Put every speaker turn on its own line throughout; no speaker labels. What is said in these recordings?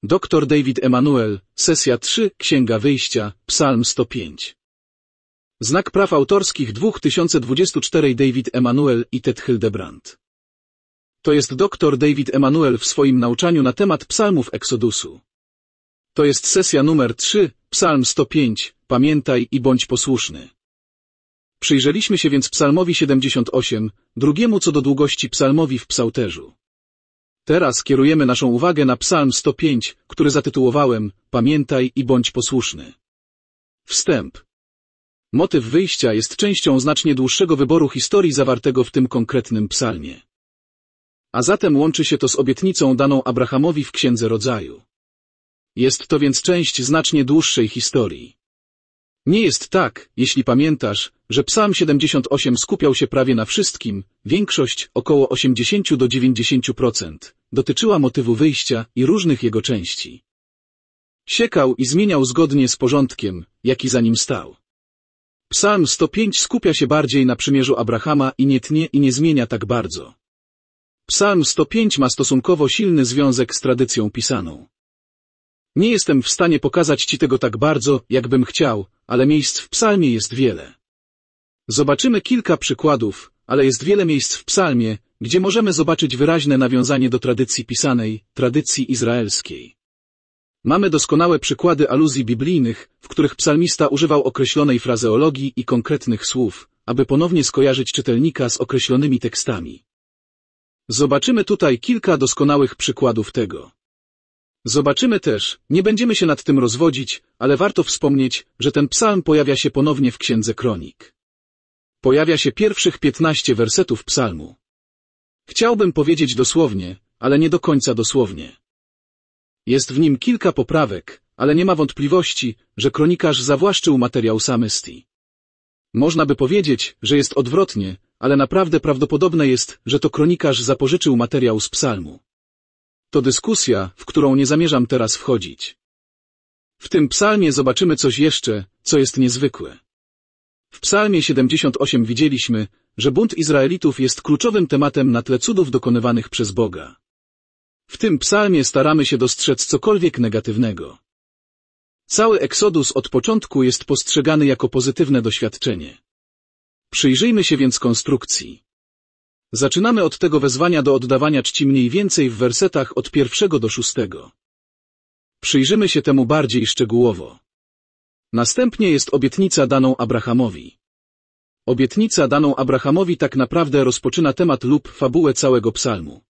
Dr David Emanuel, sesja 3, Księga Wyjścia, Psalm 105. Znak praw autorskich 2024 David Emanuel i Ted Hildebrand. To jest dr David Emanuel w swoim nauczaniu na temat psalmów Eksodusu. To jest sesja numer 3, Psalm 105, pamiętaj i bądź posłuszny. Przyjrzeliśmy się więc psalmowi 78, drugiemu co do długości psalmowi w psałterzu. Teraz kierujemy naszą uwagę na psalm 105, który zatytułowałem Pamiętaj i bądź posłuszny. Wstęp. Motyw wyjścia jest częścią znacznie dłuższego wyboru historii zawartego w tym konkretnym psalmie. A zatem łączy się to z obietnicą daną Abrahamowi w Księdze Rodzaju. Jest to więc część znacznie dłuższej historii. Nie jest tak, jeśli pamiętasz, że psalm 78 skupiał się prawie na wszystkim, większość, około 80 do 90%, dotyczyła motywu wyjścia i różnych jego części. Siekał i zmieniał zgodnie z porządkiem, jaki za nim stał. Psalm 105 skupia się bardziej na przymierzu Abrahama i nie tnie i nie zmienia tak bardzo. Psalm 105 ma stosunkowo silny związek z tradycją pisaną. Nie jestem w stanie pokazać Ci tego tak bardzo, jakbym chciał, ale miejsc w psalmie jest wiele. Zobaczymy kilka przykładów, ale jest wiele miejsc w psalmie, gdzie możemy zobaczyć wyraźne nawiązanie do tradycji pisanej, tradycji izraelskiej. Mamy doskonałe przykłady aluzji biblijnych, w których psalmista używał określonej frazeologii i konkretnych słów, aby ponownie skojarzyć czytelnika z określonymi tekstami. Zobaczymy tutaj kilka doskonałych przykładów tego. Zobaczymy też, nie będziemy się nad tym rozwodzić, ale warto wspomnieć, że ten psalm pojawia się ponownie w Księdze Kronik. Pojawia się pierwszych 15 wersetów psalmu. Chciałbym powiedzieć dosłownie, ale nie do końca dosłownie. Jest w nim kilka poprawek, ale nie ma wątpliwości, że kronikarz zawłaszczył materiał Psalmystii. Można by powiedzieć, że jest odwrotnie, ale naprawdę prawdopodobne jest, że to kronikarz zapożyczył materiał z psalmu. To dyskusja, w którą nie zamierzam teraz wchodzić. W tym psalmie zobaczymy coś jeszcze, co jest niezwykłe. W psalmie 78 widzieliśmy, że bunt Izraelitów jest kluczowym tematem na tle cudów dokonywanych przez Boga. W tym psalmie staramy się dostrzec cokolwiek negatywnego. Cały Eksodus od początku jest postrzegany jako pozytywne doświadczenie. Przyjrzyjmy się więc konstrukcji. Zaczynamy od tego wezwania do oddawania czci mniej więcej w wersetach od 1 do 6. Przyjrzymy się temu bardziej szczegółowo. Następnie jest obietnica daną Abrahamowi. Obietnica daną Abrahamowi tak naprawdę rozpoczyna temat lub fabułę całego psalmu.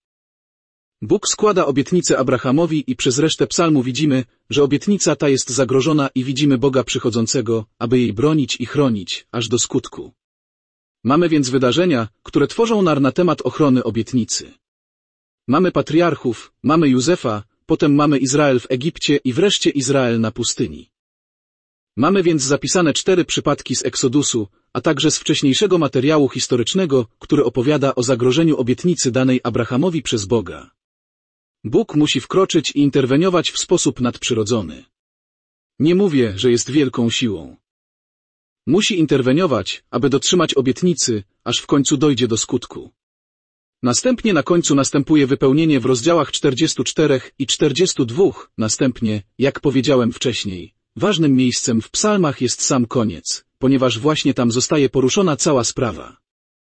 Bóg składa obietnicę Abrahamowi i przez resztę psalmu widzimy, że obietnica ta jest zagrożona i widzimy Boga przychodzącego, aby jej bronić i chronić, aż do skutku. Mamy więc wydarzenia, które tworzą nar na temat ochrony obietnicy. Mamy patriarchów, mamy Józefa, potem mamy Izrael w Egipcie i wreszcie Izrael na pustyni. Mamy więc zapisane 4 przypadki z Eksodusu, a także z wcześniejszego materiału historycznego, który opowiada o zagrożeniu obietnicy danej Abrahamowi przez Boga. Bóg musi wkroczyć i interweniować w sposób nadprzyrodzony. Nie mówię, że jest wielką siłą. Musi interweniować, aby dotrzymać obietnicy, aż w końcu dojdzie do skutku. Następnie na końcu następuje wypełnienie w rozdziałach 44 i 42, następnie, jak powiedziałem wcześniej, ważnym miejscem w psalmach jest sam koniec, ponieważ właśnie tam zostaje poruszona cała sprawa.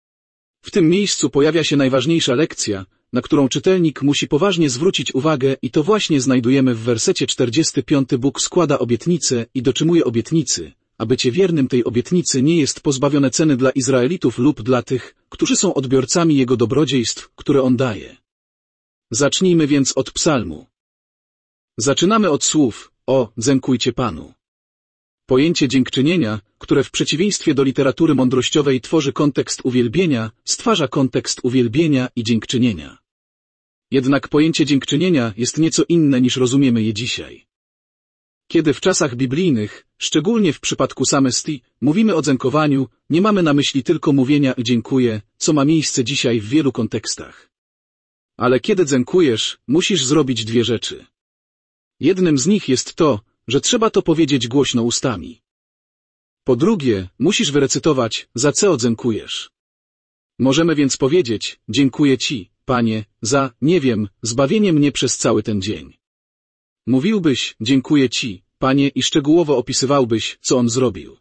W tym miejscu pojawia się najważniejsza lekcja, na którą czytelnik musi poważnie zwrócić uwagę i to właśnie znajdujemy w wersecie 45. Bóg składa obietnicę i dotrzymuje obietnicy, a bycie wiernym tej obietnicy nie jest pozbawione ceny dla Izraelitów lub dla tych, którzy są odbiorcami Jego dobrodziejstw, które On daje. Zacznijmy więc od psalmu. Zaczynamy od słów: o, dziękujcie Panu. Pojęcie dziękczynienia, które w przeciwieństwie do literatury mądrościowej tworzy kontekst uwielbienia, stwarza kontekst uwielbienia i dziękczynienia. Jednak pojęcie dziękczynienia jest nieco inne niż rozumiemy je dzisiaj. Kiedy w czasach biblijnych, szczególnie w przypadku Psalmystii, mówimy o dziękowaniu, nie mamy na myśli tylko mówienia dziękuję, co ma miejsce dzisiaj w wielu kontekstach. Ale kiedy dziękujesz, musisz zrobić 2 rzeczy. Jednym z nich jest to, że trzeba to powiedzieć głośno ustami. Po drugie, musisz wyrecytować, za co dziękujesz. Możemy więc powiedzieć: dziękuję Ci, Panie, za, nie wiem, zbawienie mnie przez cały ten dzień. Mówiłbyś, dziękuję Ci, Panie, i szczegółowo opisywałbyś, co On zrobił.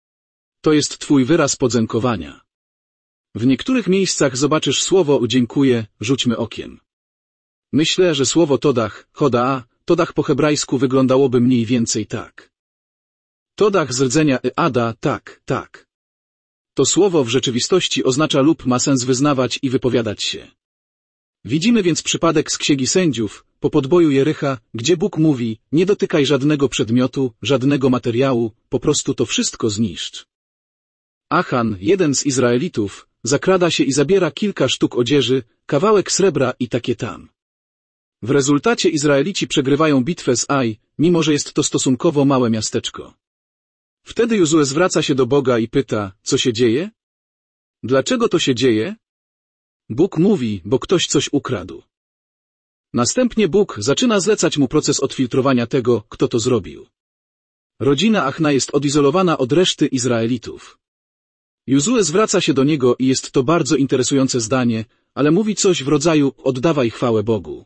To jest Twój wyraz podziękowania. W niektórych miejscach zobaczysz słowo dziękuję, rzućmy okiem. Myślę, że słowo todach, todach po hebrajsku wyglądałoby mniej więcej tak. Todach z rdzenia ada, tak. To słowo w rzeczywistości oznacza lub ma sens wyznawać i wypowiadać się. Widzimy więc przypadek z Księgi Sędziów, po podboju Jericha, gdzie Bóg mówi, nie dotykaj żadnego przedmiotu, żadnego materiału, po prostu to wszystko zniszcz. Achan, jeden z Izraelitów, zakrada się i zabiera kilka sztuk odzieży, kawałek srebra i takie tam. W rezultacie Izraelici przegrywają bitwę z Aj, mimo że jest to stosunkowo małe miasteczko. Wtedy Jozue zwraca się do Boga i pyta, co się dzieje? Dlaczego to się dzieje? Bóg mówi, bo ktoś coś ukradł. Następnie Bóg zaczyna zlecać mu proces odfiltrowania tego, kto to zrobił. Rodzina Achna jest odizolowana od reszty Izraelitów. Jozue zwraca się do niego i jest to bardzo interesujące zdanie, ale mówi coś w rodzaju oddawaj chwałę Bogu.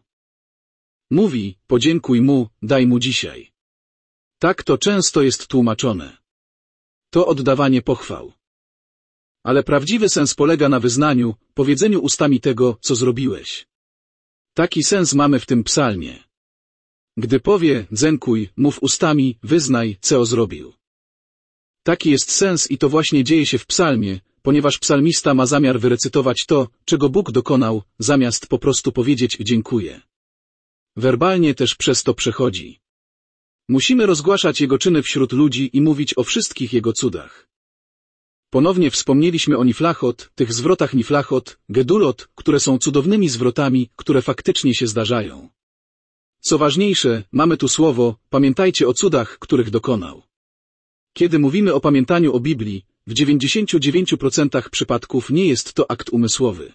Mówi, podziękuj Mu, daj Mu dzisiaj. Tak to często jest tłumaczone. To oddawanie pochwał. Ale prawdziwy sens polega na wyznaniu, powiedzeniu ustami tego, co zrobiłeś. Taki sens mamy w tym psalmie. Gdy powie, dziękuj, mów ustami, wyznaj, co zrobił. Taki jest sens i to właśnie dzieje się w psalmie, ponieważ psalmista ma zamiar wyrecytować to, czego Bóg dokonał, zamiast po prostu powiedzieć dziękuję. Werbalnie też przez to przechodzi. Musimy rozgłaszać Jego czyny wśród ludzi i mówić o wszystkich Jego cudach. Ponownie wspomnieliśmy o niflachot, tych zwrotach niflachot, gedulot, które są cudownymi zwrotami, które faktycznie się zdarzają. Co ważniejsze, mamy tu słowo, pamiętajcie o cudach, których dokonał. Kiedy mówimy o pamiętaniu o Biblii, w 99% przypadków nie jest to akt umysłowy.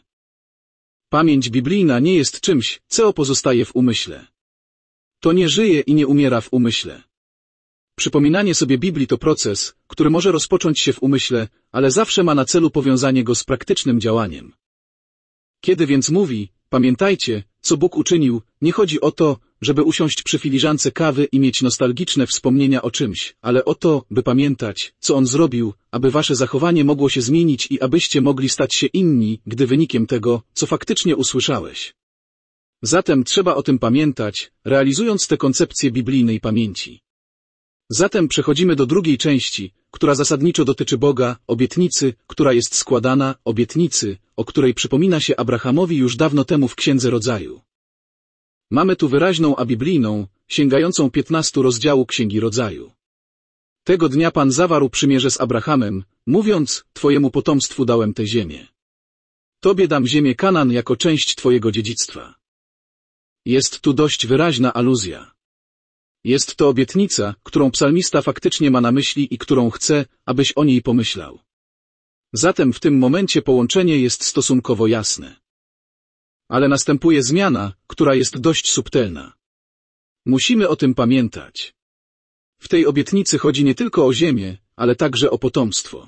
Pamięć biblijna nie jest czymś, co pozostaje w umyśle. To nie żyje i nie umiera w umyśle. Przypominanie sobie Biblii to proces, który może rozpocząć się w umyśle, ale zawsze ma na celu powiązanie go z praktycznym działaniem. Kiedy więc mówi, pamiętajcie, co Bóg uczynił, nie chodzi o to, żeby usiąść przy filiżance kawy i mieć nostalgiczne wspomnienia o czymś, ale o to, by pamiętać, co On zrobił, aby wasze zachowanie mogło się zmienić i abyście mogli stać się inni, gdy wynikiem tego, co faktycznie usłyszałeś. Zatem trzeba o tym pamiętać, realizując tę koncepcję biblijnej pamięci. Zatem przechodzimy do drugiej części, która zasadniczo dotyczy Boga, obietnicy, która jest składana, obietnicy, o której przypomina się Abrahamowi już dawno temu w Księdze Rodzaju. Mamy tu wyraźną a biblijną, sięgającą 15 rozdziału Księgi Rodzaju. Tego dnia Pan zawarł przymierze z Abrahamem, mówiąc, Twojemu potomstwu dałem tę ziemię. Tobie dam ziemię Kanaan jako część Twojego dziedzictwa. Jest tu dość wyraźna aluzja. Jest to obietnica, którą psalmista faktycznie ma na myśli i którą chce, abyś o niej pomyślał. Zatem w tym momencie połączenie jest stosunkowo jasne. Ale następuje zmiana, która jest dość subtelna. Musimy o tym pamiętać. W tej obietnicy chodzi nie tylko o ziemię, ale także o potomstwo.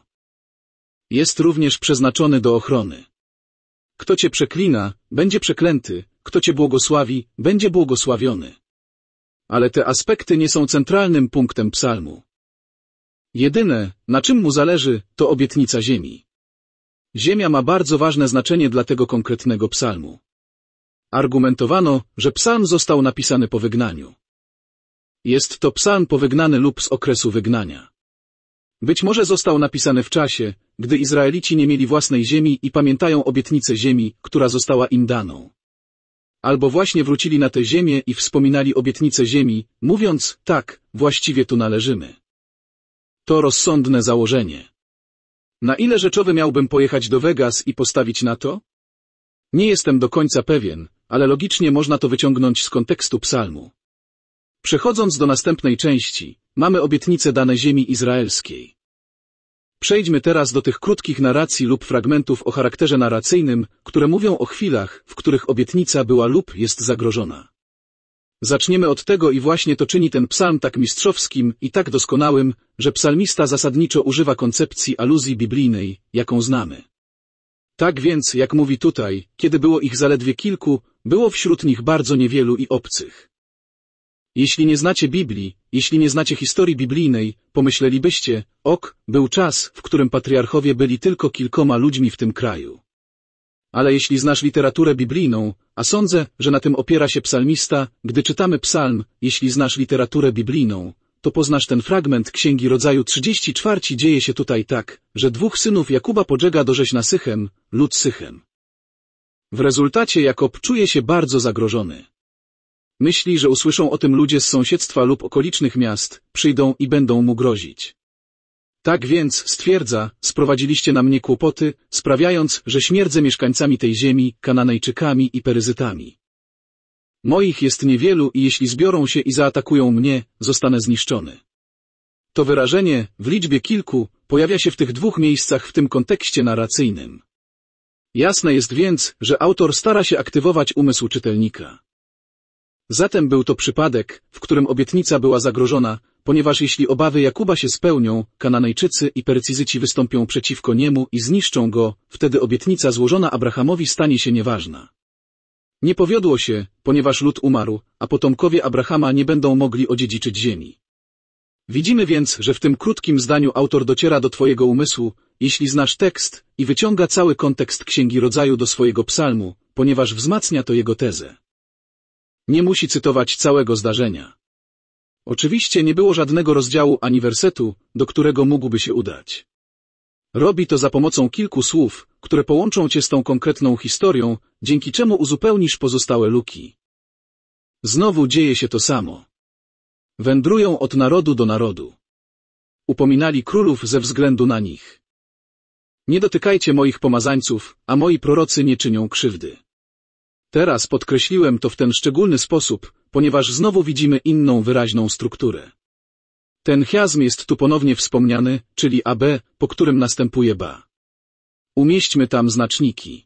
Jest również przeznaczony do ochrony. Kto cię przeklina, będzie przeklęty, kto cię błogosławi, będzie błogosławiony. Ale te aspekty nie są centralnym punktem psalmu. Jedyne, na czym mu zależy, to obietnica ziemi. Ziemia ma bardzo ważne znaczenie dla tego konkretnego psalmu. Argumentowano, że psalm został napisany po wygnaniu. Jest to psalm powygnany lub z okresu wygnania. Być może został napisany w czasie, gdy Izraelici nie mieli własnej ziemi i pamiętają obietnicę ziemi, która została im daną. Albo właśnie wrócili na tę ziemię i wspominali obietnicę ziemi, mówiąc, tak, właściwie tu należymy. To rozsądne założenie. Na ile rzeczowy miałbym pojechać do Vegas i postawić na to? Nie jestem do końca pewien, ale logicznie można to wyciągnąć z kontekstu psalmu. Przechodząc do następnej części, mamy obietnice dane ziemi izraelskiej. Przejdźmy teraz do tych krótkich narracji lub fragmentów o charakterze narracyjnym, które mówią o chwilach, w których obietnica była lub jest zagrożona. Zaczniemy od tego i właśnie to czyni ten psalm tak mistrzowskim i tak doskonałym, że psalmista zasadniczo używa koncepcji aluzji biblijnej, jaką znamy. Tak więc, jak mówi tutaj, kiedy było ich zaledwie kilku, było wśród nich bardzo niewielu i obcych. Jeśli nie znacie Biblii, jeśli nie znacie historii biblijnej, pomyślelibyście, był czas, w którym patriarchowie byli tylko kilkoma ludźmi w tym kraju. Ale jeśli znasz literaturę biblijną, a sądzę, że na tym opiera się psalmista, gdy czytamy psalm, jeśli znasz literaturę biblijną, to poznasz ten fragment Księgi Rodzaju 34. Dzieje się tutaj tak, że 2 synów Jakuba pożega do rzeź na Sychem, lud Sychem. W rezultacie Jakob czuje się bardzo zagrożony. Myśli, że usłyszą o tym ludzie z sąsiedztwa lub okolicznych miast, przyjdą i będą mu grozić. Tak więc, stwierdza, sprowadziliście na mnie kłopoty, sprawiając, że śmierdzę mieszkańcami tej ziemi, Kananejczykami i Peryzytami. Moich jest niewielu i jeśli zbiorą się i zaatakują mnie, zostanę zniszczony. To wyrażenie, w liczbie kilku, pojawia się w tych 2 miejscach w tym kontekście narracyjnym. Jasne jest więc, że autor stara się aktywować umysł czytelnika. Zatem był to przypadek, w którym obietnica była zagrożona, ponieważ jeśli obawy Jakuba się spełnią, Kananejczycy i Peryzyci wystąpią przeciwko niemu i zniszczą go, wtedy obietnica złożona Abrahamowi stanie się nieważna. Nie powiodło się, ponieważ lud umarł, a potomkowie Abrahama nie będą mogli odziedziczyć ziemi. Widzimy więc, że w tym krótkim zdaniu autor dociera do twojego umysłu, jeśli znasz tekst, i wyciąga cały kontekst Księgi Rodzaju do swojego psalmu, ponieważ wzmacnia to jego tezę. Nie musi cytować całego zdarzenia. Oczywiście nie było żadnego rozdziału ani wersetu, do którego mógłby się udać. Robi to za pomocą kilku słów, które połączą cię z tą konkretną historią, dzięki czemu uzupełnisz pozostałe luki. Znowu dzieje się to samo. Wędrują od narodu do narodu. Upominali królów ze względu na nich. Nie dotykajcie moich pomazańców, a moi prorocy nie czynią krzywdy. Teraz podkreśliłem to w ten szczególny sposób, ponieważ znowu widzimy inną wyraźną strukturę. Ten chiasm jest tu ponownie wspomniany, czyli AB, po którym następuje ba. Umieśćmy tam znaczniki.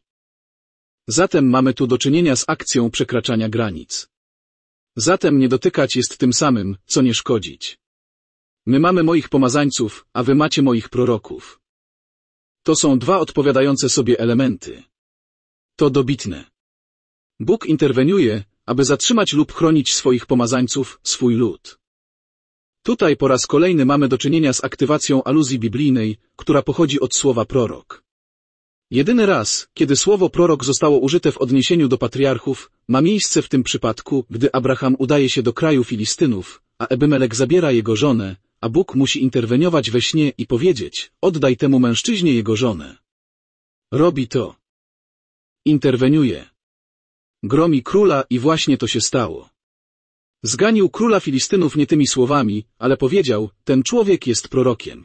Zatem mamy tu do czynienia z akcją przekraczania granic. Zatem nie dotykać jest tym samym, co nie szkodzić. My mamy moich pomazańców, a wy macie moich proroków. To są 2 odpowiadające sobie elementy. To dobitne. Bóg interweniuje, aby zatrzymać lub chronić swoich pomazańców, swój lud. Tutaj po raz kolejny mamy do czynienia z aktywacją aluzji biblijnej, która pochodzi od słowa prorok. Jedyny raz, kiedy słowo prorok zostało użyte w odniesieniu do patriarchów, ma miejsce w tym przypadku, gdy Abraham udaje się do kraju Filistynów, a Ebymelek zabiera jego żonę, a Bóg musi interweniować we śnie i powiedzieć: oddaj temu mężczyźnie jego żonę. Robi to. Interweniuje. Gromi króla i właśnie to się stało. Zganił króla Filistynów nie tymi słowami, ale powiedział: ten człowiek jest prorokiem.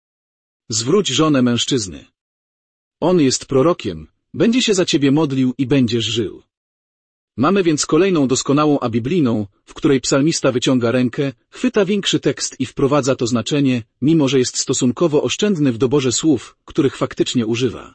Zwróć żonę mężczyzny. On jest prorokiem, będzie się za ciebie modlił i będziesz żył. Mamy więc kolejną doskonałą abiblijną, w której psalmista wyciąga rękę, chwyta większy tekst i wprowadza to znaczenie, mimo że jest stosunkowo oszczędny w doborze słów, których faktycznie używa.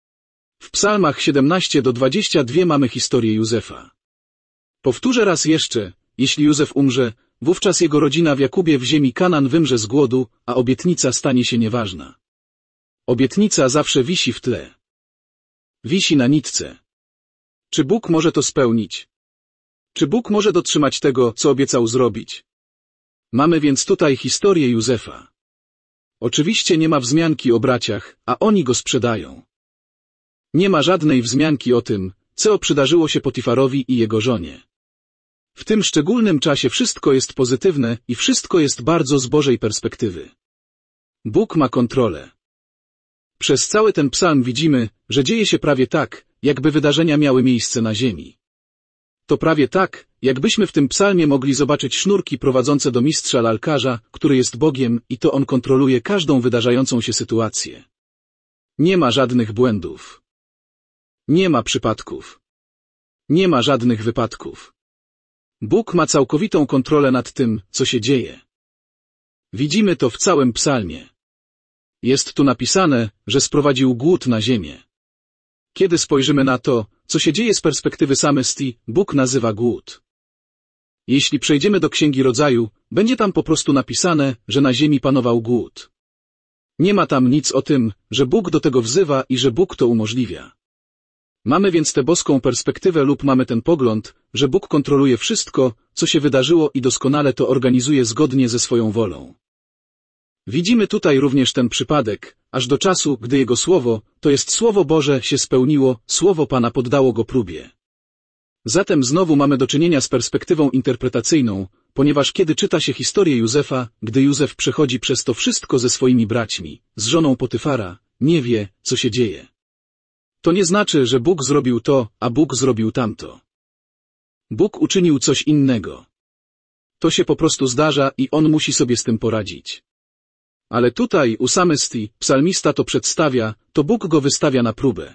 W psalmach 17 do 22 mamy historię Józefa. Powtórzę raz jeszcze, jeśli Józef umrze, wówczas jego rodzina w Jakubie w ziemi Kanan wymrze z głodu, a obietnica stanie się nieważna. Obietnica zawsze wisi w tle. Wisi na nitce. Czy Bóg może to spełnić? Czy Bóg może dotrzymać tego, co obiecał zrobić? Mamy więc tutaj historię Józefa. Oczywiście nie ma wzmianki o braciach, a oni go sprzedają. Nie ma żadnej wzmianki o tym, co przydarzyło się Potifarowi i jego żonie. W tym szczególnym czasie wszystko jest pozytywne i wszystko jest bardzo z Bożej perspektywy. Bóg ma kontrolę. Przez cały ten psalm widzimy, że dzieje się prawie tak, jakby wydarzenia miały miejsce na ziemi. To prawie tak, jakbyśmy w tym psalmie mogli zobaczyć sznurki prowadzące do mistrza lalkarza, który jest Bogiem i to on kontroluje każdą wydarzającą się sytuację. Nie ma żadnych błędów. Nie ma przypadków. Nie ma żadnych wypadków. Bóg ma całkowitą kontrolę nad tym, co się dzieje. Widzimy to w całym psalmie. Jest tu napisane, że sprowadził głód na ziemię. Kiedy spojrzymy na to, co się dzieje z perspektywy samystii, Bóg nazywa głód. Jeśli przejdziemy do Księgi Rodzaju, będzie tam po prostu napisane, że na ziemi panował głód. Nie ma tam nic o tym, że Bóg do tego wzywa i że Bóg to umożliwia. Mamy więc tę boską perspektywę lub mamy ten pogląd, że Bóg kontroluje wszystko, co się wydarzyło i doskonale to organizuje zgodnie ze swoją wolą. Widzimy tutaj również ten przypadek, aż do czasu, gdy Jego Słowo, to jest Słowo Boże, się spełniło, Słowo Pana poddało go próbie. Zatem znowu mamy do czynienia z perspektywą interpretacyjną, ponieważ kiedy czyta się historię Józefa, gdy Józef przechodzi przez to wszystko ze swoimi braćmi, z żoną Potyfara, nie wie, co się dzieje. To nie znaczy, że Bóg zrobił to, a Bóg zrobił tamto. Bóg uczynił coś innego. To się po prostu zdarza i on musi sobie z tym poradzić. Ale tutaj u psalmisty, psalmista to przedstawia, to Bóg go wystawia na próbę.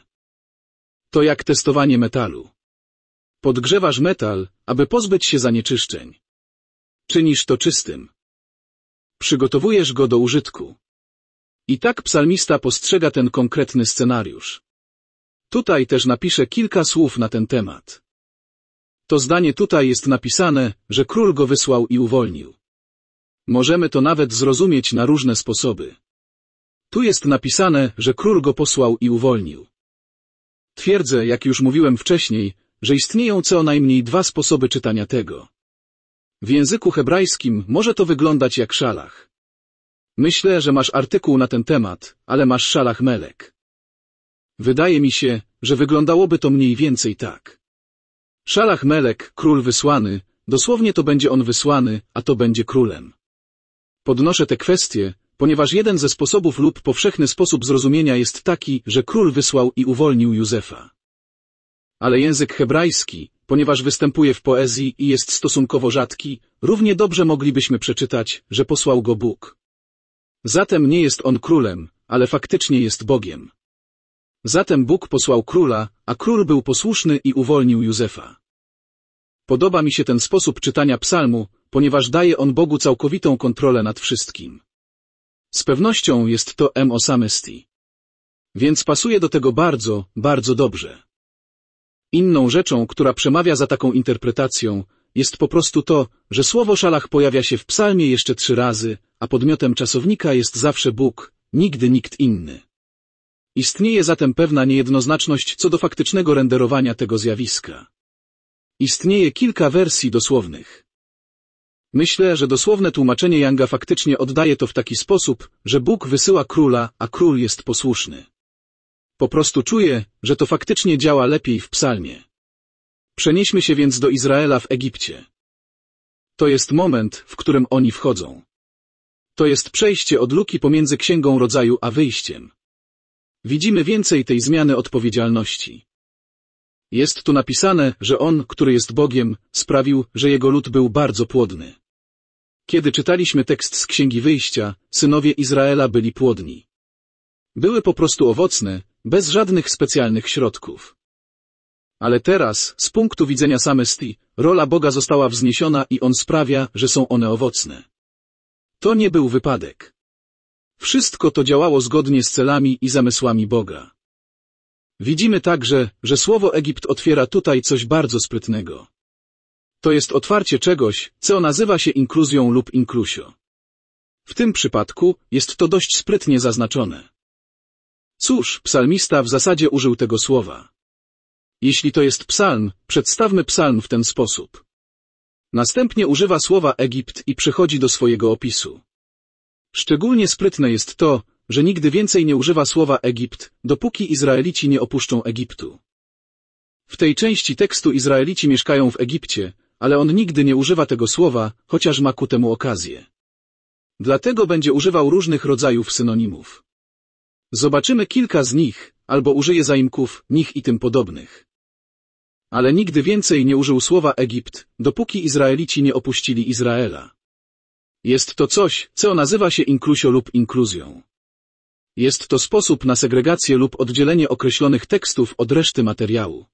To jak testowanie metalu. Podgrzewasz metal, aby pozbyć się zanieczyszczeń. Czynisz to czystym. Przygotowujesz go do użytku. I tak psalmista postrzega ten konkretny scenariusz. Tutaj też napiszę kilka słów na ten temat. To zdanie tutaj jest napisane, że król go wysłał i uwolnił. Możemy to nawet zrozumieć na różne sposoby. Tu jest napisane, że król go posłał i uwolnił. Twierdzę, jak już mówiłem wcześniej, że istnieją co najmniej dwa sposoby czytania tego. W języku hebrajskim może to wyglądać jak szalach. Myślę, że masz artykuł na ten temat, ale masz szalach melek. Wydaje mi się, że wyglądałoby to mniej więcej tak. Szalach melek, król wysłany, dosłownie to będzie on wysłany, a to będzie królem. Podnoszę tę kwestię, ponieważ jeden ze sposobów lub powszechny sposób zrozumienia jest taki, że król wysłał i uwolnił Józefa. Ale język hebrajski, ponieważ występuje w poezji i jest stosunkowo rzadki, równie dobrze moglibyśmy przeczytać, że posłał go Bóg. Zatem nie jest on królem, ale faktycznie jest Bogiem. Zatem Bóg posłał króla, a król był posłuszny i uwolnił Józefa. Podoba mi się ten sposób czytania psalmu, ponieważ daje on Bogu całkowitą kontrolę nad wszystkim. Z pewnością jest to psalmisty. Więc pasuje do tego bardzo, bardzo dobrze. Inną rzeczą, która przemawia za taką interpretacją, jest po prostu to, że słowo szalach pojawia się w psalmie jeszcze 3 razy, a podmiotem czasownika jest zawsze Bóg, nigdy nikt inny. Istnieje zatem pewna niejednoznaczność co do faktycznego renderowania tego zjawiska. Istnieje kilka wersji dosłownych. Myślę, że dosłowne tłumaczenie Younga faktycznie oddaje to w taki sposób, że Bóg wysyła króla, a król jest posłuszny. Po prostu czuję, że to faktycznie działa lepiej w psalmie. Przenieśmy się więc do Izraela w Egipcie. To jest moment, w którym oni wchodzą. To jest przejście od luki pomiędzy Księgą Rodzaju a Wyjściem. Widzimy więcej tej zmiany odpowiedzialności. Jest tu napisane, że On, który jest Bogiem, sprawił, że Jego lud był bardzo płodny. Kiedy czytaliśmy tekst z Księgi Wyjścia, synowie Izraela byli płodni. Były po prostu owocne, bez żadnych specjalnych środków. Ale teraz, z punktu widzenia psalmisty, rola Boga została wzniesiona i On sprawia, że są one owocne. To nie był wypadek. Wszystko to działało zgodnie z celami i zamysłami Boga. Widzimy także, że słowo Egipt otwiera tutaj coś bardzo sprytnego. To jest otwarcie czegoś, co nazywa się inkluzją lub inklusio. W tym przypadku jest to dość sprytnie zaznaczone. Cóż, psalmista w zasadzie użył tego słowa. Jeśli to jest psalm, przedstawmy psalm w ten sposób. Następnie używa słowa Egipt i przechodzi do swojego opisu. Szczególnie sprytne jest to, że nigdy więcej nie używa słowa Egipt, dopóki Izraelici nie opuszczą Egiptu. W tej części tekstu Izraelici mieszkają w Egipcie, ale on nigdy nie używa tego słowa, chociaż ma ku temu okazję. Dlatego będzie używał różnych rodzajów synonimów. Zobaczymy kilka z nich, albo użyje zaimków, nich i tym podobnych. Ale nigdy więcej nie użył słowa Egipt, dopóki Izraelici nie opuścili Izraela. Jest to coś, co nazywa się inklusio lub inkluzją. Jest to sposób na segregację lub oddzielenie określonych tekstów od reszty materiału.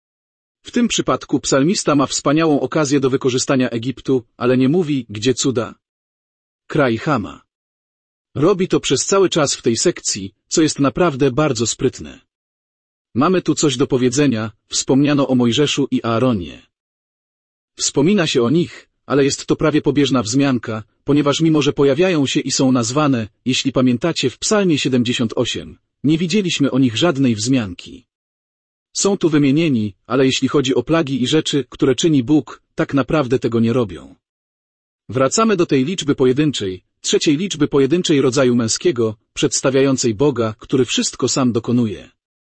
W tym przypadku psalmista ma wspaniałą okazję do wykorzystania Egiptu, ale nie mówi, gdzie cuda. Kraj Chama. Robi to przez cały czas w tej sekcji, co jest naprawdę bardzo sprytne. Mamy tu coś do powiedzenia, wspomniano o Mojżeszu i Aaronie. Wspomina się o nich, ale jest to prawie pobieżna wzmianka, ponieważ mimo że pojawiają się i są nazwane, jeśli pamiętacie w Psalmie 78, nie widzieliśmy o nich żadnej wzmianki. Są tu wymienieni, ale jeśli chodzi o plagi i rzeczy, które czyni Bóg, tak naprawdę tego nie robią. Wracamy do tej liczby pojedynczej, trzeciej liczby pojedynczej rodzaju męskiego, przedstawiającej Boga, który wszystko sam dokonuje.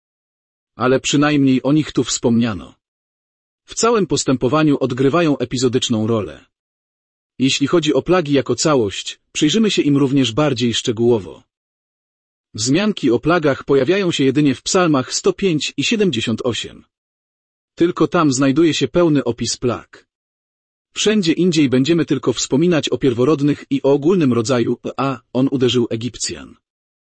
Ale przynajmniej o nich tu wspomniano. W całym postępowaniu odgrywają epizodyczną rolę. Jeśli chodzi o plagi jako całość, przyjrzymy się im również bardziej szczegółowo. Wzmianki o plagach pojawiają się jedynie w psalmach 105 i 78. Tylko tam znajduje się pełny opis plag. Wszędzie indziej będziemy tylko wspominać o pierworodnych i o ogólnym rodzaju, a on uderzył Egipcjan.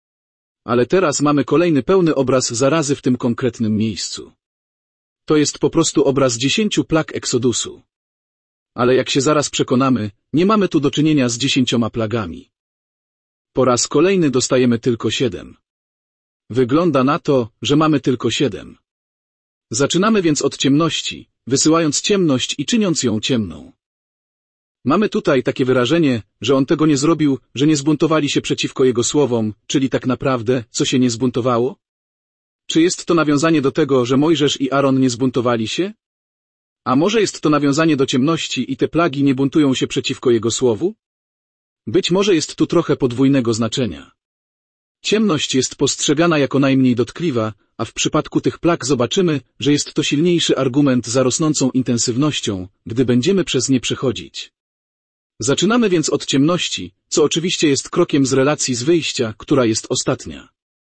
Ale teraz mamy kolejny pełny obraz zarazy w tym konkretnym miejscu. To jest po prostu obraz 10 plag Eksodusu. Ale jak się zaraz przekonamy, nie mamy tu do czynienia z 10 plagami. Po raz kolejny dostajemy tylko 7. Wygląda na to, że mamy tylko 7. Zaczynamy więc od ciemności, wysyłając ciemność i czyniąc ją ciemną. Mamy tutaj takie wyrażenie, że on tego nie zrobił, że nie zbuntowali się przeciwko jego słowom, czyli tak naprawdę, co się nie zbuntowało? Czy jest to nawiązanie do tego, że Mojżesz i Aaron nie zbuntowali się? A może jest to nawiązanie do ciemności i te plagi nie buntują się przeciwko jego słowu? Być może jest tu trochę podwójnego znaczenia. Ciemność jest postrzegana jako najmniej dotkliwa, a w przypadku tych plag zobaczymy, że jest to silniejszy argument za rosnącą intensywnością, gdy będziemy przez nie przechodzić. Zaczynamy więc od ciemności, co oczywiście jest krokiem z relacji z wyjścia, która jest ostatnia.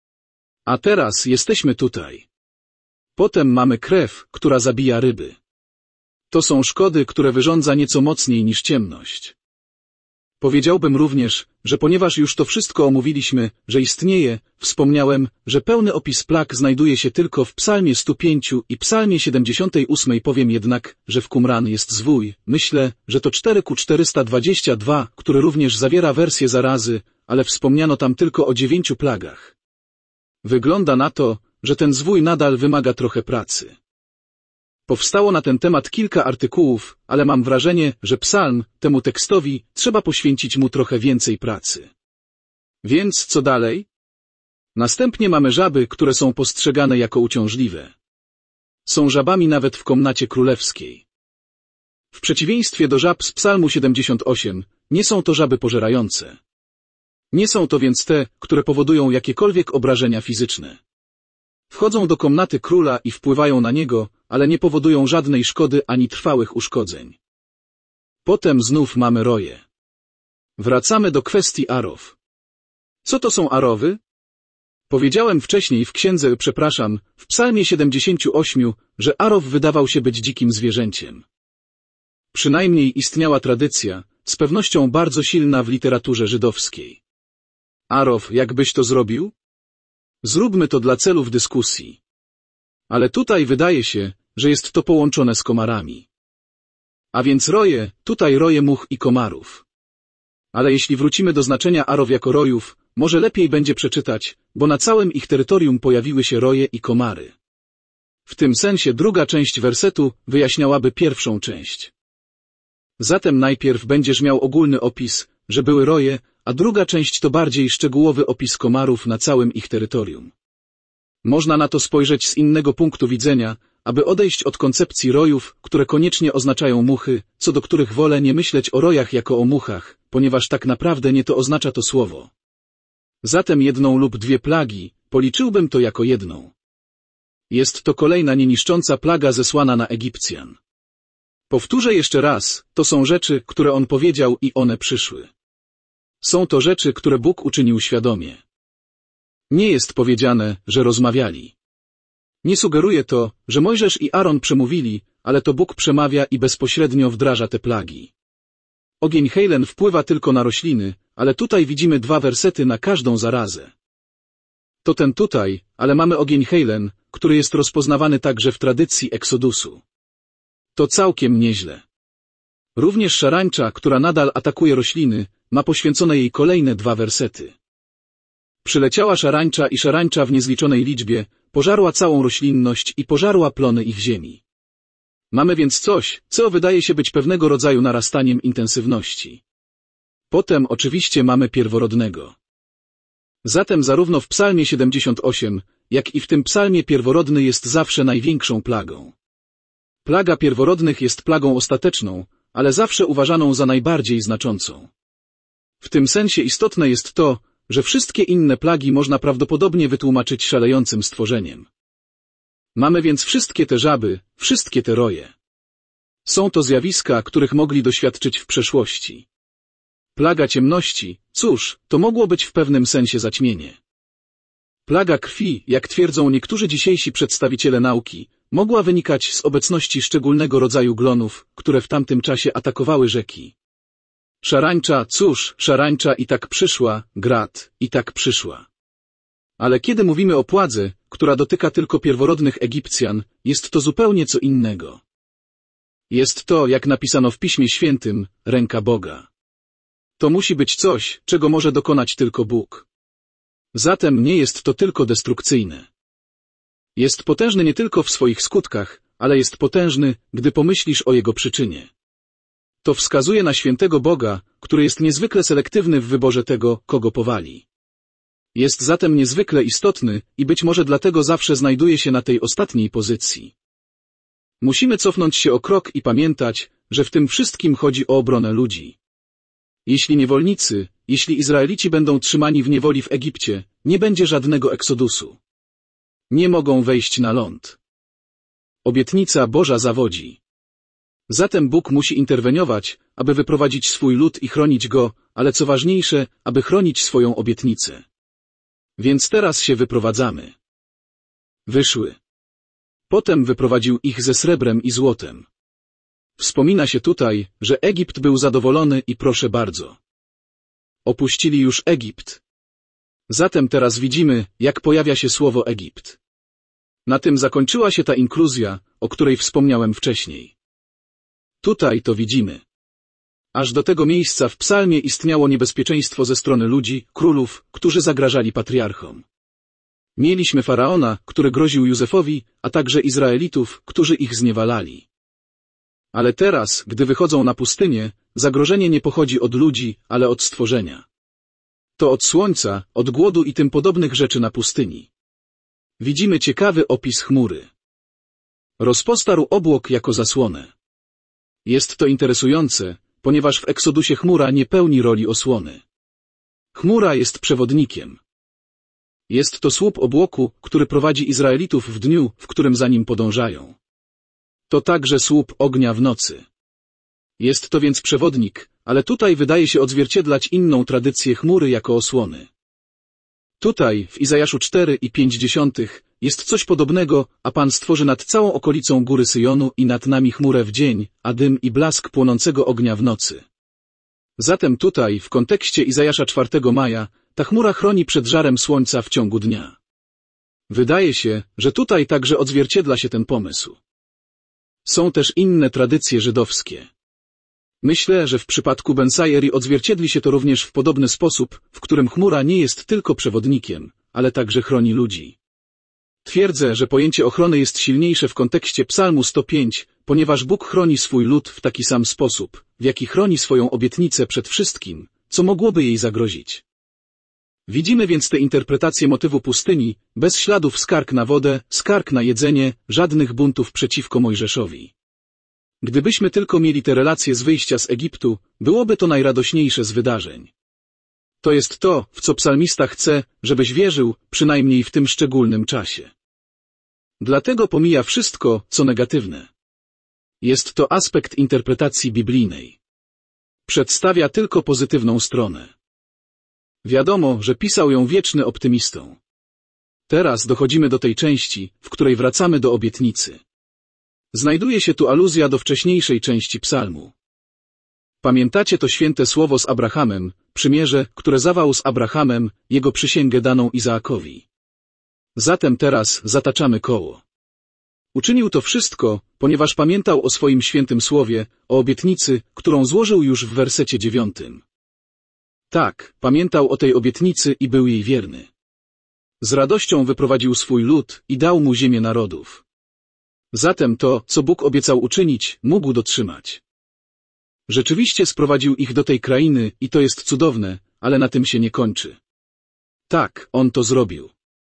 A teraz jesteśmy tutaj. Potem mamy krew, która zabija ryby. To są szkody, które wyrządza nieco mocniej niż ciemność. Powiedziałbym również, że ponieważ już to wszystko omówiliśmy, że istnieje, wspomniałem, że pełny opis plag znajduje się tylko w psalmie 105 i psalmie 78. Powiem jednak, że w Qumran jest zwój, myślę, że to 4:422, który również zawiera wersję zarazy, ale wspomniano tam tylko o 9 plagach. Wygląda na to, że ten zwój nadal wymaga trochę pracy. Powstało na ten temat kilka artykułów, ale mam wrażenie, że psalm, temu tekstowi, trzeba poświęcić mu trochę więcej pracy. Więc co dalej? Następnie mamy żaby, które są postrzegane jako uciążliwe. Są żabami nawet w komnacie królewskiej. W przeciwieństwie do żab z psalmu 78, nie są to żaby pożerające. Nie są to więc te, które powodują jakiekolwiek obrażenia fizyczne. Wchodzą do komnaty króla i wpływają na niego, ale nie powodują żadnej szkody ani trwałych uszkodzeń. Potem znów mamy roje. Wracamy do kwestii arów. Co to są arowy? Powiedziałem wcześniej w psalmie 78, że arow wydawał się być dzikim zwierzęciem. Przynajmniej istniała tradycja, z pewnością bardzo silna w literaturze żydowskiej. Arow, jakbyś to zrobił? Zróbmy to dla celów dyskusji. Ale tutaj wydaje się, że jest to połączone z komarami. A więc roje, tutaj roje much i komarów. Ale jeśli wrócimy do znaczenia arow jako rojów, może lepiej będzie przeczytać, bo na całym ich terytorium pojawiły się roje i komary. W tym sensie druga część wersetu wyjaśniałaby pierwszą część. Zatem najpierw będziesz miał ogólny opis, że były roje, a druga część to bardziej szczegółowy opis komarów na całym ich terytorium. Można na to spojrzeć z innego punktu widzenia, aby odejść od koncepcji rojów, które koniecznie oznaczają muchy, co do których wolę nie myśleć o rojach jako o muchach, ponieważ tak naprawdę nie to oznacza to słowo. Zatem jedną lub dwie plagi, policzyłbym to jako jedną. Jest to kolejna nieniszcząca plaga zesłana na Egipcjan. Powtórzę jeszcze raz, to są rzeczy, które on powiedział i one przyszły. Są to rzeczy, które Bóg uczynił świadomie. Nie jest powiedziane, że rozmawiali. Nie sugeruje to, że Mojżesz i Aaron przemówili, ale to Bóg przemawia i bezpośrednio wdraża te plagi. Ogień Heilen wpływa tylko na rośliny, ale tutaj widzimy 2 wersety na każdą zarazę. To ten tutaj, ale mamy ogień Heilen, który jest rozpoznawany także w tradycji Eksodusu. To całkiem nieźle. Również szarańcza, która nadal atakuje rośliny, ma poświęcone jej kolejne 2 wersety. Przyleciała szarańcza i szarańcza w niezliczonej liczbie, pożarła całą roślinność i pożarła plony ich ziemi. Mamy więc coś, co wydaje się być pewnego rodzaju narastaniem intensywności. Potem oczywiście mamy pierworodnego. Zatem zarówno w psalmie 78, jak i w tym psalmie, pierworodny jest zawsze największą plagą. Plaga pierworodnych jest plagą ostateczną, ale zawsze uważaną za najbardziej znaczącą. W tym sensie istotne jest to, że wszystkie inne plagi można prawdopodobnie wytłumaczyć szalejącym stworzeniem. Mamy więc wszystkie te żaby, wszystkie te roje. Są to zjawiska, których mogli doświadczyć w przeszłości. Plaga ciemności, cóż, to mogło być w pewnym sensie zaćmienie. Plaga krwi, jak twierdzą niektórzy dzisiejsi przedstawiciele nauki, mogła wynikać z obecności szczególnego rodzaju glonów, które w tamtym czasie atakowały rzeki. Szarańcza, cóż, szarańcza i tak przyszła, grad, i tak przyszła. Ale kiedy mówimy o pładze, która dotyka tylko pierworodnych Egipcjan, jest to zupełnie co innego. Jest to, jak napisano w Piśmie Świętym, ręka Boga. To musi być coś, czego może dokonać tylko Bóg. Zatem nie jest to tylko destrukcyjne. Jest potężny nie tylko w swoich skutkach, ale jest potężny, gdy pomyślisz o jego przyczynie. To wskazuje na świętego Boga, który jest niezwykle selektywny w wyborze tego, kogo powali. Jest zatem niezwykle istotny i być może dlatego zawsze znajduje się na tej ostatniej pozycji. Musimy cofnąć się o krok i pamiętać, że w tym wszystkim chodzi o obronę ludzi. Jeśli niewolnicy, jeśli Izraelici będą trzymani w niewoli w Egipcie, nie będzie żadnego eksodusu. Nie mogą wejść na ląd. Obietnica Boża zawodzi. Zatem Bóg musi interweniować, aby wyprowadzić swój lud i chronić go, ale co ważniejsze, aby chronić swoją obietnicę. Więc teraz się wyprowadzamy. Wyszły. Potem wyprowadził ich ze srebrem i złotem. Wspomina się tutaj, że Egipt był zadowolony i proszę bardzo. Opuścili już Egipt. Zatem teraz widzimy, jak pojawia się słowo Egipt. Na tym zakończyła się ta inkluzja, o której wspomniałem wcześniej. Tutaj to widzimy. Aż do tego miejsca w psalmie istniało niebezpieczeństwo ze strony ludzi, królów, którzy zagrażali patriarchom. Mieliśmy Faraona, który groził Józefowi, a także Izraelitów, którzy ich zniewalali. Ale teraz, gdy wychodzą na pustynię, zagrożenie nie pochodzi od ludzi, ale od stworzenia. To od słońca, od głodu i tym podobnych rzeczy na pustyni. Widzimy ciekawy opis chmury. Rozpostarł obłok jako zasłonę. Jest to interesujące, ponieważ w Eksodusie chmura nie pełni roli osłony. Chmura jest przewodnikiem. Jest to słup obłoku, który prowadzi Izraelitów w dniu, w którym za nim podążają. To także słup ognia w nocy. Jest to więc przewodnik, ale tutaj wydaje się odzwierciedlać inną tradycję chmury jako osłony. Tutaj, w Izajaszu 4:50, jest coś podobnego, a Pan stworzy nad całą okolicą góry Syjonu i nad nami chmurę w dzień, a dym i blask płonącego ognia w nocy. Zatem tutaj, w kontekście Izajasza 4 maja, ta chmura chroni przed żarem słońca w ciągu dnia. Wydaje się, że tutaj także odzwierciedla się ten pomysł. Są też inne tradycje żydowskie. Myślę, że w przypadku Ben-Sayeri odzwierciedli się to również w podobny sposób, w którym chmura nie jest tylko przewodnikiem, ale także chroni ludzi. Twierdzę, że pojęcie ochrony jest silniejsze w kontekście Psalmu 105, ponieważ Bóg chroni swój lud w taki sam sposób, w jaki chroni swoją obietnicę przed wszystkim, co mogłoby jej zagrozić. Widzimy więc tę interpretację motywu pustyni, bez śladów skarg na wodę, skarg na jedzenie, żadnych buntów przeciwko Mojżeszowi. Gdybyśmy tylko mieli te relacje z wyjścia z Egiptu, byłoby to najradośniejsze z wydarzeń. To jest to, w co psalmista chce, żebyś wierzył, przynajmniej w tym szczególnym czasie. Dlatego pomija wszystko, co negatywne. Jest to aspekt interpretacji biblijnej. Przedstawia tylko pozytywną stronę. Wiadomo, że pisał ją wieczny optymistą. Teraz dochodzimy do tej części, w której wracamy do obietnicy. Znajduje się tu aluzja do wcześniejszej części psalmu. Pamiętacie to święte słowo z Abrahamem, przymierze, które zawarł z Abrahamem, jego przysięgę daną Izaakowi. Zatem teraz zataczamy koło. Uczynił to wszystko, ponieważ pamiętał o swoim świętym słowie, o obietnicy, którą złożył już w wersecie 9. Tak, pamiętał o tej obietnicy i był jej wierny. Z radością wyprowadził swój lud i dał mu ziemię narodów. Zatem to, co Bóg obiecał uczynić, mógł dotrzymać. Rzeczywiście sprowadził ich do tej krainy i to jest cudowne, ale na tym się nie kończy. Tak, on to zrobił.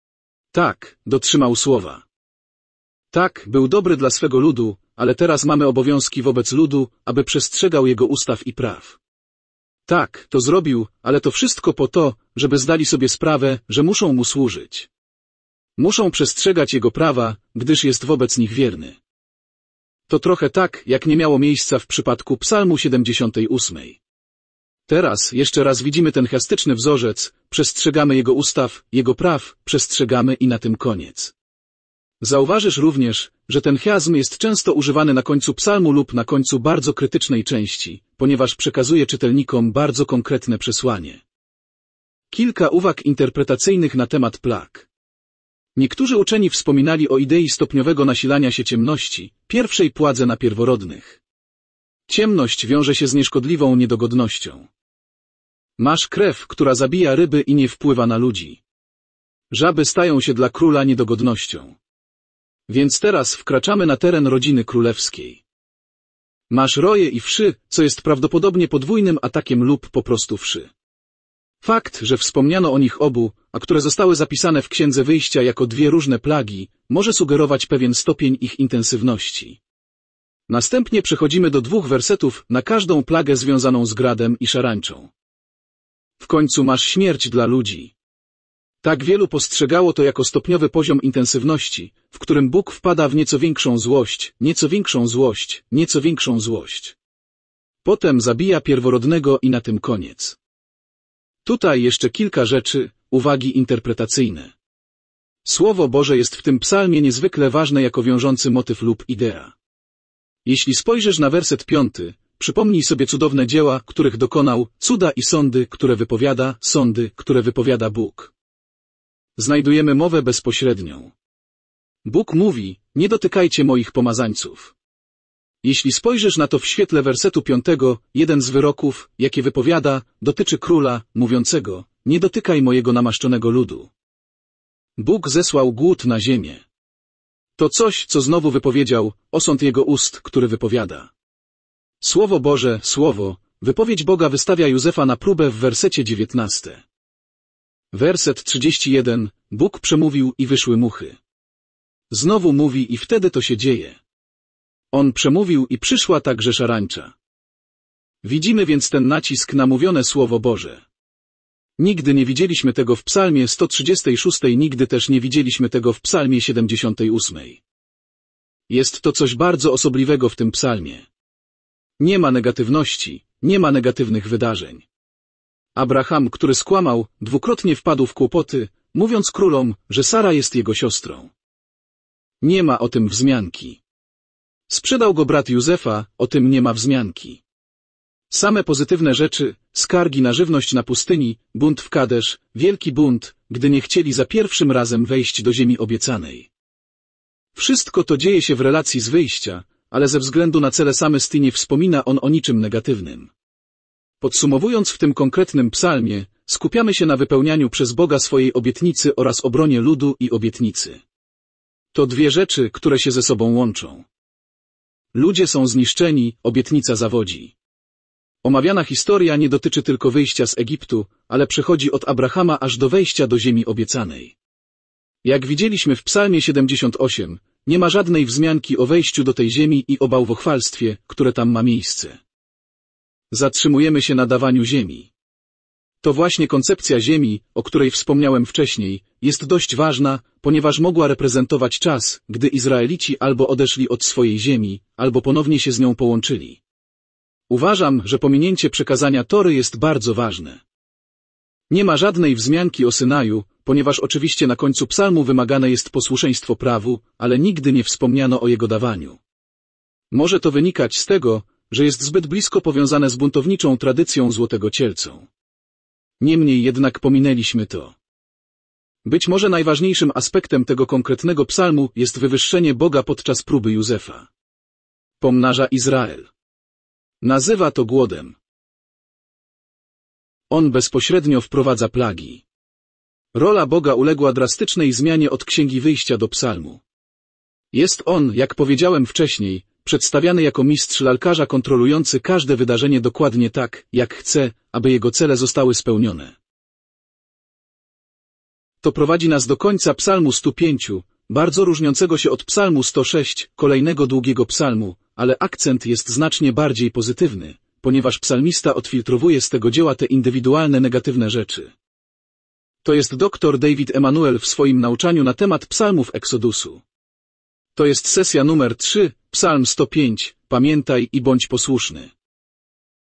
Tak, dotrzymał słowa. Tak, był dobry dla swego ludu, ale teraz mamy obowiązki wobec ludu, aby przestrzegał jego ustaw i praw. Tak, to zrobił, ale to wszystko po to, żeby zdali sobie sprawę, że muszą mu służyć. Muszą przestrzegać jego prawa, gdyż jest wobec nich wierny. To trochę tak, jak nie miało miejsca w przypadku Psalmu 78. Teraz jeszcze raz widzimy ten chiastyczny wzorzec, przestrzegamy jego ustaw, jego praw, przestrzegamy i na tym koniec. Zauważysz również, że ten chiazm jest często używany na końcu psalmu lub na końcu bardzo krytycznej części, ponieważ przekazuje czytelnikom bardzo konkretne przesłanie. Kilka uwag interpretacyjnych na temat plag. Niektórzy uczeni wspominali o idei stopniowego nasilania się ciemności, pierwszej pładze na pierworodnych. Ciemność wiąże się z nieszkodliwą niedogodnością. Masz krew, która zabija ryby i nie wpływa na ludzi. Żaby stają się dla króla niedogodnością. Więc teraz wkraczamy na teren rodziny królewskiej. Masz roje i wszy, co jest prawdopodobnie podwójnym atakiem lub po prostu wszy. Fakt, że wspomniano o nich obu, a które zostały zapisane w Księdze Wyjścia jako dwie różne plagi, może sugerować pewien stopień ich intensywności. Następnie przechodzimy do 2 wersetów na każdą plagę związaną z gradem i szarańczą. W końcu masz śmierć dla ludzi. Tak wielu postrzegało to jako stopniowy poziom intensywności, w którym Bóg wpada w nieco większą złość, nieco większą złość, nieco większą złość. Potem zabija pierworodnego i na tym koniec. Tutaj jeszcze kilka rzeczy, uwagi interpretacyjne. Słowo Boże jest w tym psalmie niezwykle ważne jako wiążący motyw lub idea. Jeśli spojrzysz na werset 5, przypomnij sobie cudowne dzieła, których dokonał, cuda i sądy, które wypowiada Bóg. Znajdujemy mowę bezpośrednią. Bóg mówi, nie dotykajcie moich pomazańców. Jeśli spojrzysz na to w świetle wersetu 5, jeden z wyroków, jakie wypowiada, dotyczy króla, mówiącego, nie dotykaj mojego namaszczonego ludu. Bóg zesłał głód na ziemię. To coś, co znowu wypowiedział, osąd jego ust, który wypowiada. Słowo Boże, słowo, wypowiedź Boga wystawia Józefa na próbę w wersecie 19. Werset 31, Bóg przemówił i wyszły muchy. Znowu mówi i wtedy to się dzieje. On przemówił i przyszła także szarańcza. Widzimy więc ten nacisk na mówione Słowo Boże. Nigdy nie widzieliśmy tego w psalmie 136, nigdy też nie widzieliśmy tego w psalmie 78. Jest to coś bardzo osobliwego w tym psalmie. Nie ma negatywności, nie ma negatywnych wydarzeń. Abraham, który skłamał, dwukrotnie wpadł w kłopoty, mówiąc królom, że Sara jest jego siostrą. Nie ma o tym wzmianki. Sprzedał go brat Józefa, o tym nie ma wzmianki. Same pozytywne rzeczy, skargi na żywność na pustyni, bunt w Kadesz, wielki bunt, gdy nie chcieli za pierwszym razem wejść do ziemi obiecanej. Wszystko to dzieje się w relacji z wyjścia, ale ze względu na cele same nie wspomina on o niczym negatywnym. Podsumowując w tym konkretnym psalmie, skupiamy się na wypełnianiu przez Boga swojej obietnicy oraz obronie ludu i obietnicy. To dwie rzeczy, które się ze sobą łączą. Ludzie są zniszczeni, obietnica zawodzi. Omawiana historia nie dotyczy tylko wyjścia z Egiptu, ale przechodzi od Abrahama aż do wejścia do ziemi obiecanej. Jak widzieliśmy w psalmie 78, nie ma żadnej wzmianki o wejściu do tej ziemi i o bałwochwalstwie, które tam ma miejsce. Zatrzymujemy się na dawaniu ziemi. To właśnie koncepcja ziemi, o której wspomniałem wcześniej, jest dość ważna, ponieważ mogła reprezentować czas, gdy Izraelici albo odeszli od swojej ziemi, albo ponownie się z nią połączyli. Uważam, że pominięcie przekazania Tory jest bardzo ważne. Nie ma żadnej wzmianki o Synaju, ponieważ oczywiście na końcu psalmu wymagane jest posłuszeństwo prawu, ale nigdy nie wspomniano o jego dawaniu. Może to wynikać z tego, że jest zbyt blisko powiązane z buntowniczą tradycją złotego cielcą. Niemniej jednak pominęliśmy to. Być może najważniejszym aspektem tego konkretnego psalmu jest wywyższenie Boga podczas próby Józefa. Pomnaża Izrael. Nazywa to głodem. On bezpośrednio wprowadza plagi. Rola Boga uległa drastycznej zmianie od Księgi Wyjścia do psalmu. Jest on, jak powiedziałem wcześniej, przedstawiany jako mistrz lalkarza kontrolujący każde wydarzenie dokładnie tak, jak chce, aby jego cele zostały spełnione. To prowadzi nas do końca psalmu 105, bardzo różniącego się od psalmu 106, kolejnego długiego psalmu, ale akcent jest znacznie bardziej pozytywny, ponieważ psalmista odfiltrowuje z tego dzieła te indywidualne negatywne rzeczy. To jest dr David Emanuel w swoim nauczaniu na temat psalmów Eksodusu. To jest sesja numer 3, psalm 105, pamiętaj i bądź posłuszny.